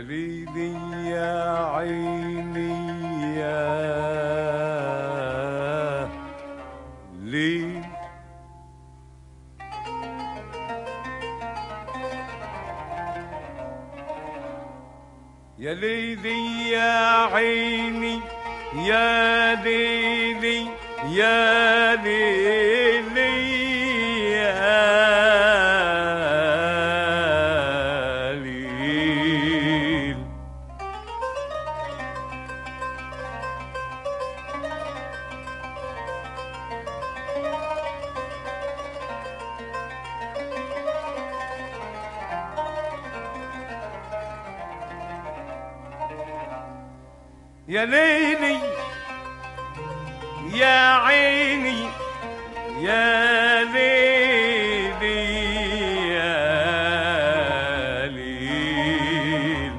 ليلي يا عيني يا ليل، يا ليلي يا عيني يا ليلي يا ليلي يا ليل، يا ليلي يا عيني يا ليلي يا ليل،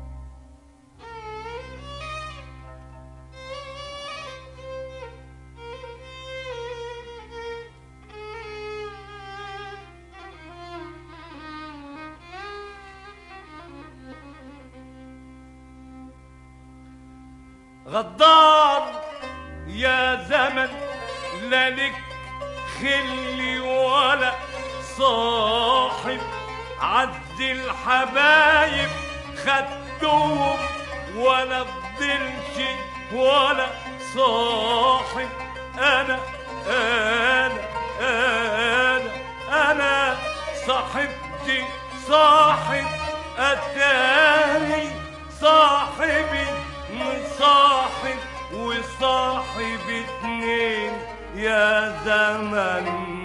غدار يا زمن لا لك خلي ولا صاحب، عز الحبايب خدتهم ولا فضلش ولا صاحب. انا انا انا انا صاحبتي صاحب اتاني صاحبي مصاحب وصاحب اتنين، يا زمن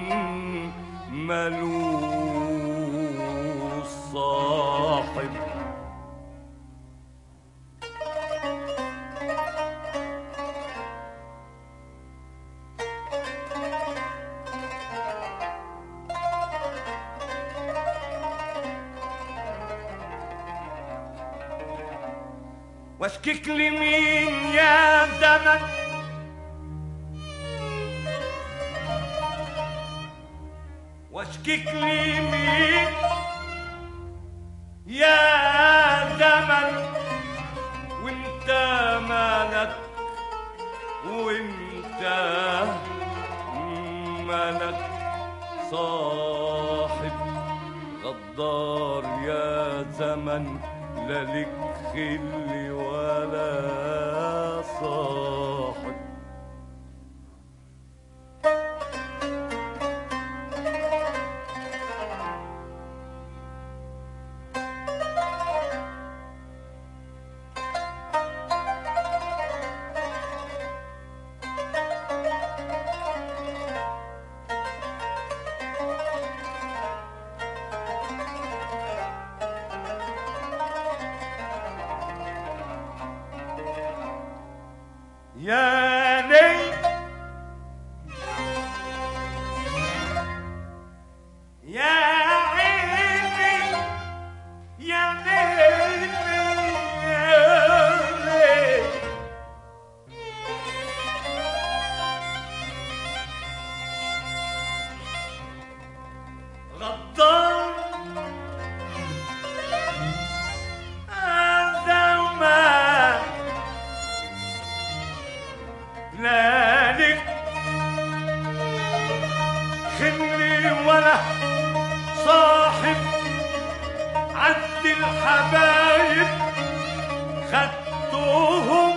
ملوش صاحب. واشكيك لمين يا زمن، واشكيك لمين يا زمن، وانت مالك وانت مالك صاحب. غدار يا زمن لا لك خلي ولا صاحب. يا ليل يا عيني يا ليلي يا ليل، غدار زمان لا لك خلي ولا صاحب، عد الحبايب خدتهم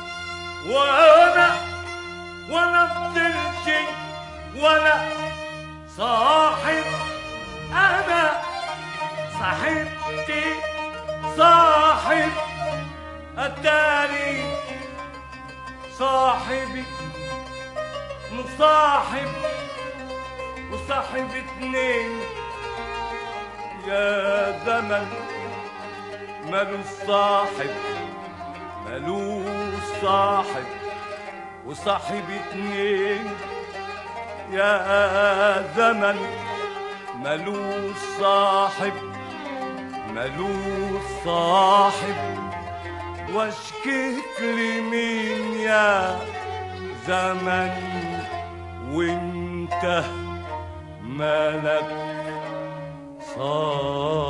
وانا فضلش ولا صاحب. انا صاحبتي صاحب اتاني صاحبي مصاحب وصاحب اتنين، يا زمن ملوش صاحب ملوش صاحب وصاحب اتنين، يا زمن ملوش صاحب ملوش صاحب. واشكيك لمين يا زمن وانت مالك صاحب.